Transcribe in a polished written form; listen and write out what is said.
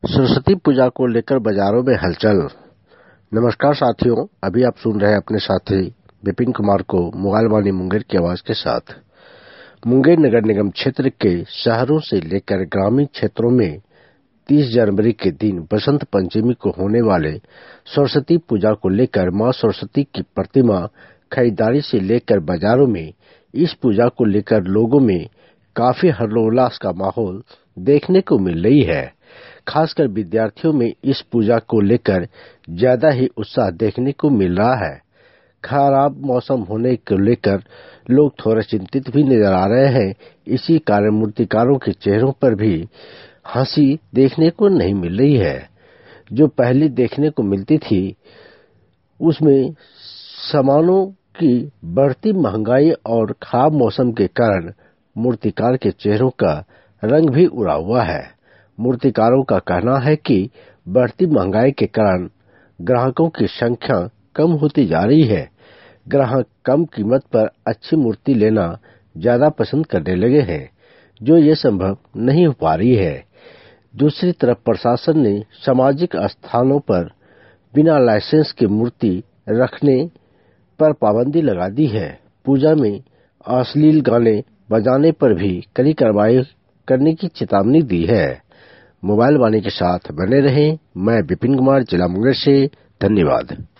सरस्वती पूजा को लेकर बाजारों में हलचल। नमस्कार साथियों, अभी आप सुन रहे हैं अपने साथी विपिन कुमार को मोबाइल वाणी मुंगेर की आवाज के साथ। मुंगेर नगर निगम क्षेत्र के शहरों से लेकर ग्रामीण क्षेत्रों में 30 जनवरी के दिन बसंत पंचमी को होने वाले सरस्वती पूजा को लेकर मां सरस्वती की प्रतिमा खरीदारी से लेकर बाजारों में इस पूजा को लेकर लोगों में काफी हर्षोल्लास का माहौल देखने को मिल रही है। खासकर विद्यार्थियों में इस पूजा को लेकर ज्यादा ही उत्साह देखने को मिल रहा है। खराब मौसम होने को लेकर लोग थोड़ा चिंतित भी नजर आ रहे हैं। इसी कारण मूर्तिकारों के चेहरों पर भी हंसी देखने को नहीं मिल रही है। जो पहले देखने को मिलती थी उसमें सामानों की बढ़ती महंगाई और खराब मौसम के कारण मूर्तिकार के चेहरों का रंग भी उड़ा हुआ है। मूर्तिकारों का कहना है कि बढ़ती महंगाई के कारण ग्राहकों की संख्या कम होती जा रही है। ग्राहक कम कीमत पर अच्छी मूर्ति लेना ज्यादा पसंद करने लगे हैं, जो ये संभव नहीं हो पा रही है। दूसरी तरफ प्रशासन ने सामाजिक स्थानों पर बिना लाइसेंस के मूर्ति रखने पर पाबंदी लगा दी है। पूजा में अश्लील गाने बजाने पर भी कड़ी कार्रवाई करने की चेतावनी दी है। मोबाइल वाणी के साथ बने रहें। मैं विपिन कुमार, जिला मुंगेर से। धन्यवाद।